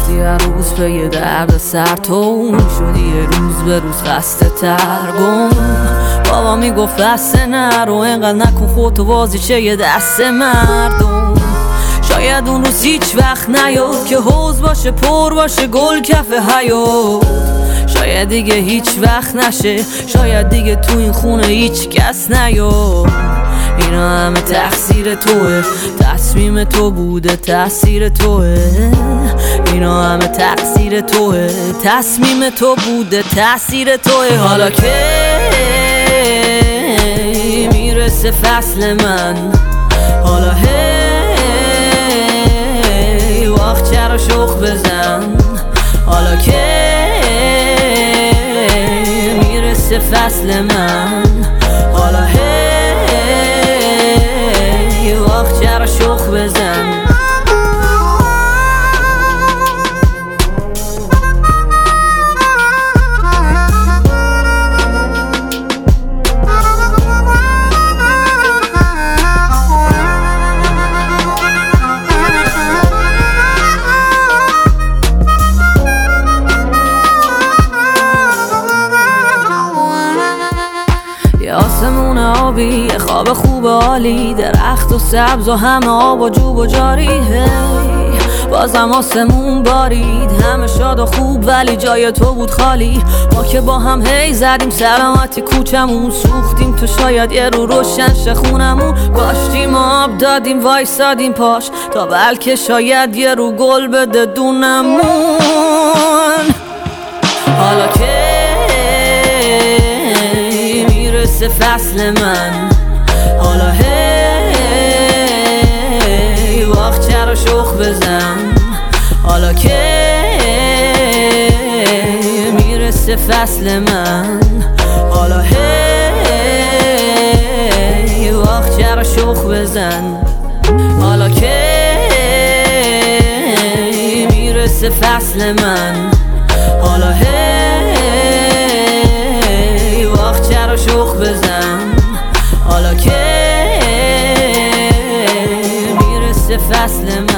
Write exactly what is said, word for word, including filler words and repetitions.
رفتی هر روز پی درد سر تو شدی یه روز به روز خسته ترگم. بابا میگفت بسته نرو اینقدر نکن خودتو بازیچه یه دست مردم. شاید اون روز هیچ وقت نیاد که حوض باشه پر باشه گل کف حیات. شاید دیگه هیچ وقت نشه، شاید دیگه تو این خونه هیچ کس نیاد. اینا همه تقصیر توه، تصمیم تو بوده تأثیر توه. اینا همه تقصیر توه، تصمیم تو بوده تأثیر توه. حالا که میرسه فصل من، حالا هی وقت چرا شوق بزن. حالا که میرسه فصل من، حالا هی وقت چرا شوق بزن. آسمون آبی، خواب خوب عالی، درخت و سبز و همه آب و جوب و جاری. هی بازم آسمون بارید، همه شاد و خوب ولی جای تو بود خالی. ما که با هم هی زدیم سلامتی کوچمون، سوختیم تو شاید یه رو روشن شه خونمون. کاشتیم آب دادیم وایسادیم پاش تا بلکه شاید یه رو گل بده دونمون. حالا که میرسه فصل من، حالا هی وقت چرا شوق بزن. حالا که میرسه فصل من، حالا هی وقت چرا شوق بزن. حالا که میرسه فصل من، حالا هی وقت چرا شوق بزن. حالا که میرسه فصل من.